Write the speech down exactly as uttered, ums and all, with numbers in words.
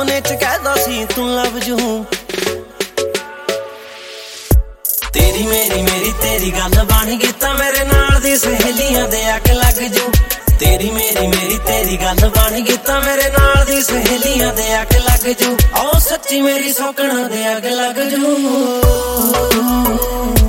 ਸੁਪਨੇ ਚ ਕਹਿਦਾ ਸੀ ਤੂੰ ਲਵ ਜੂ। ਤੇਰੀ ਮੇਰੀ ਮੇਰੀ ਤੇਰੀ ਗੱਲ ਬਣ ਗਈ ਤਾਂ ਮੇਰੇ ਨਾਲ ਦੀ ਸਹੇਲੀਆਂ ਦੇ ਅੱਗ ਲੱਗ ਜੂ। ਤੇਰੀ ਮੇਰੀ ਮੇਰੀ ਤੇਰੀ ਗੱਲ ਬਣ ਗਈ ਤਾਂ ਮੇਰੇ ਨਾਲ ਦੀ ਸਹੇਲੀਆਂ ਦੇ ਅੱਗ ਲੱਗ ਜੂ। ਓ ਸੱਚੀ ਮੇਰੀ ਸੌਕਣਾ ਦੇ ਅੱਗ ਲੱਗ ਜੂ।